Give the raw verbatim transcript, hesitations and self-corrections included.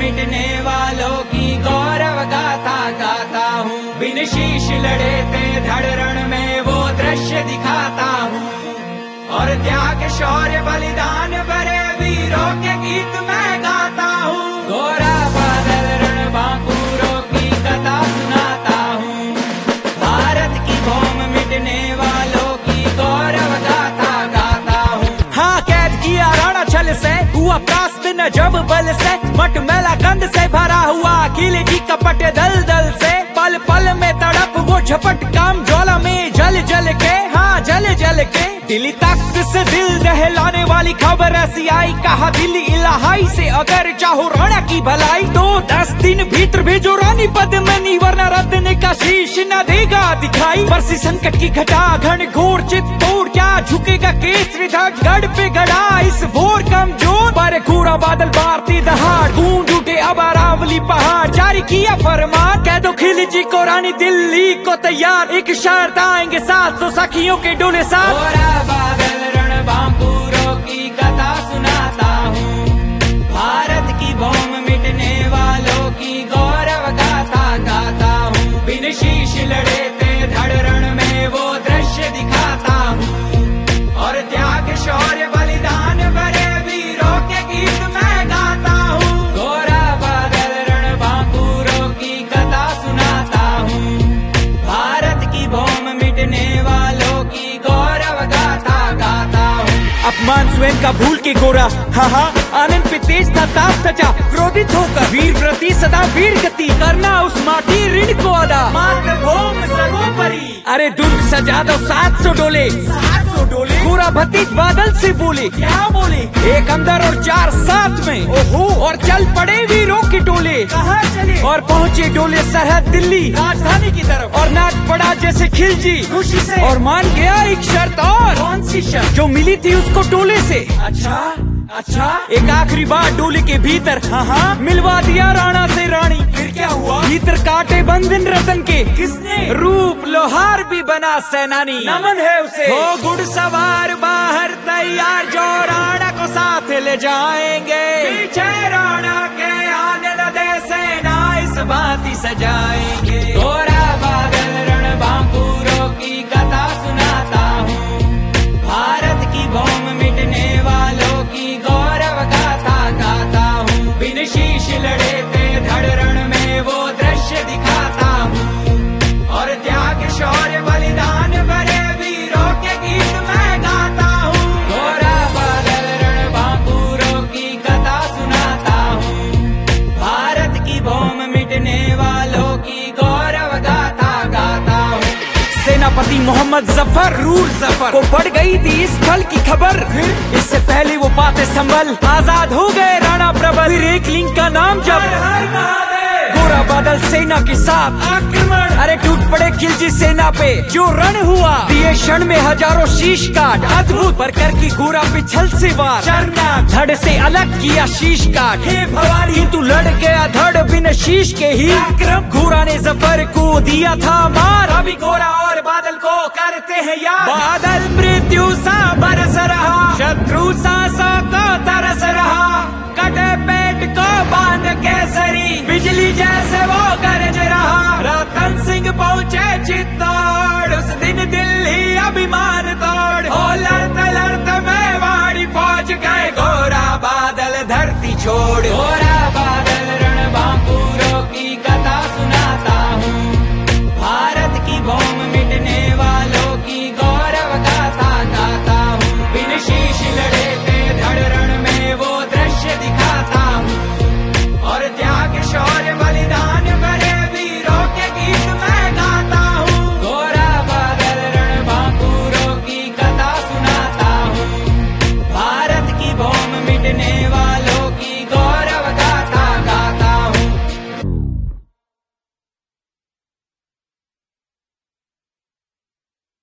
मिटने वालों की गौरव गाथा गाता हूँ। बिन शीश लड़े थे धड़ रण में वो दृश्य दिखाता हूँ। और त्याग शौर्य बलिदान भरे वीरों के गीत मैं गाता हूँ। गोरा बादल रण बांकुरों की कथा सुनाता हूँ। भारत की भौम मिटने वालों की गौरव गाथा गाता हूँ। हाँ, कैद किया रण छल से, हुआ प्रास्त न जब बल से, मटमैला गंध से भरा हुआ किले की कपट दल दल से। पल पल में तड़प वो झपट काम ज्वाला में जल जल के, हाँ जल जल के। दिल्ली तख्त से दिल दहलाने वाली खबर ऐसी आई, कहा दिल्ली इलाहाई से अगर चाहो राणा की भलाई तो दस दिन भीतर भेजो रानी पद्मिनी, वरना रत्न का शीश न देगा दिखाई। बरसी संकट की घटा घन घोर चित्तौड़, क्या झुकेगा केसरी ध्वज गढ़ पे गड़ा इस भोर कमजोर पर। घोरा बादल भारती दहाड़, गूंज उठे अब अरावली पहाड़। जारी किया फरमान, कह दो खिलजी को रानी दिल्ली को तैयार, एक शर्त आएंगे सात सौ सखियों के डोले साथ। बादल रण बांकुरों की कथा सुनाता हूँ। भारत की भौम मिटने वालों की गौरव गाथा गाता हूँ। बिन शीश लड़े थे धड़ रण में वो दृश्य दिखाता हूँ। और त्याग शौर्य बलिदान भरे वीरों के गीत मैं गाता हूँ। गोरा बादल रण बांकुरों की कथा सुनाता हूँ। भारत की भौम मिटने वालों की गौरव गाथा गाता हूँ। अपमान स्वयं का भूल के गोरा, हाँ हाँ आनंद पे तेज था ताप सचा, क्रोधित होकर वीर प्रति सदा वीर गति, करना उस माटी ऋण को अदा, मातृभूमि सर्वोपरि। अरे दुर्ग सजा दो सात सौ डोले, सात सौ डोले। पूरा भतीज बादल से बोले, क्या बोले? एक अंदर और चार साथ में, ओहो। और चल पड़े वीरों के डोले, कहाँ चले? और पहुँचे डोले सरहद दिल्ली राजधानी की तरफ, और नाच पड़ा जैसे खिलजी खुशी से। और मान गया एक शर्त, और कौन सी शर्त? जो मिली थी उसको डोले से। अच्छा अच्छा, एक आखिरी बार डोले के भीतर, हाँ हाँ मिलवा दिया राणा से रानी। फिर क्या हुआ? भीतर काटे बंधन रतन के, किसने? रूप लोहार भी बना सेनानी, नमन है उसे। हो घुड़सवार बाहर तैयार, जो राणा को साथ ले जाएंगे। पीछे राणा के आने न दे सेना, इस भांति सजाएंगे। गोरा बादल रण बांकुरों की कथा सुनाता हूँ। भारत की भौम मिटने वालों की गौरव गाथा गाता हूँ। बिन शीश लड़े थे धड़ रण में वो दृश्य दिखाता हूँ। और त्याग शौर्य बलिदान भरे वीरों के गीत मैं गाता हूँ। गोरा बादल रण बांकुरों की कथा सुनाता हूँ। भारत की भौम मिटने वालों की गौरव गाथा गाता हूँ। सेनापति मोहम्मद जफर रूर जफर को बढ़ गई थी इस छल की खबर। फिर इससे पहले वो पाते संभल आजाद हो गए राणा प्रबल। फिर एक लिंग का नाम जब गोरा बादल सेना के साथ आक्रमण, अरे टूट पड़े खिलजी सेना पे जो रण हुआ। दिए क्षण में हजारों शीश काट, अद्भुत पर कर की गोरा पिछल से वार। शर्मनाक धड़ से अलग किया शीश काट, हे भवानी तू लड़ गया धड़ बिन शीश के ही। गोरा ने जफर को दिया था मार, अभी गोरा और बादल को करते हैं यार। बादल मृत्यु सा बरस रहा, शत्रु सा